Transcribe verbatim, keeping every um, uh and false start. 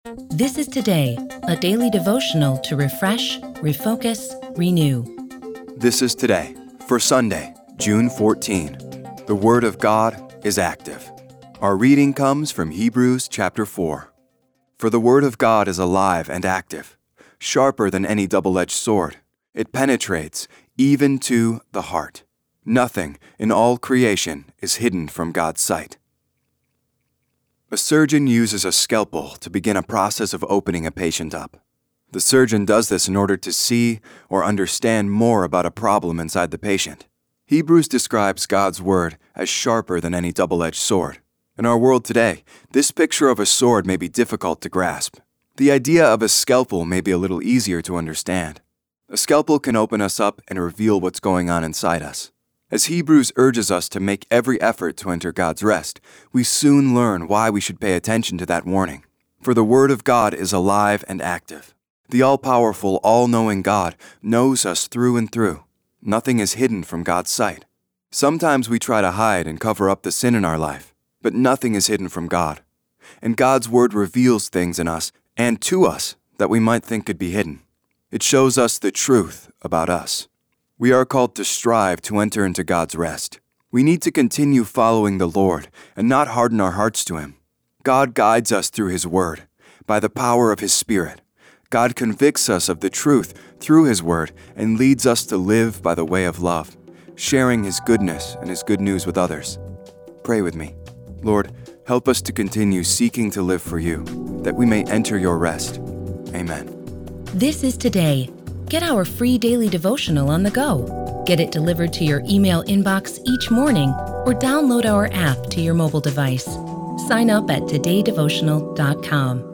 This is Today, a daily devotional to refresh, refocus, renew. This is Today, for Sunday, June fourteenth. The Word of God is active. Our reading comes from Hebrews chapter four. For the Word of God is alive and active, sharper than any double-edged sword. It penetrates even to the heart. Nothing in all creation is hidden from God's sight. A surgeon uses a scalpel to begin a process of opening a patient up. The surgeon does this in order to see or understand more about a problem inside the patient. Hebrews describes God's Word as sharper than any double-edged sword. In our world today, this picture of a sword may be difficult to grasp. The idea of a scalpel may be a little easier to understand. A scalpel can open us up and reveal what's going on inside us. As Hebrews urges us to make every effort to enter God's rest, we soon learn why we should pay attention to that warning. For the Word of God is alive and active. The all-powerful, all-knowing God knows us through and through. Nothing is hidden from God's sight. Sometimes we try to hide and cover up the sin in our life, but nothing is hidden from God. And God's Word reveals things in us and to us that we might think could be hidden. It shows us the truth about us. We are called to strive to enter into God's rest. We need to continue following the Lord and not harden our hearts to Him. God guides us through His Word, by the power of His Spirit. God convicts us of the truth through His Word and leads us to live by the way of love, sharing His goodness and His good news with others. Pray with me. Lord, help us to continue seeking to live for You, that we may enter Your rest. Amen. This is Today. Get our free daily devotional on the go. Get it delivered to your email inbox each morning or download our app to your mobile device. Sign up at today devotional dot com.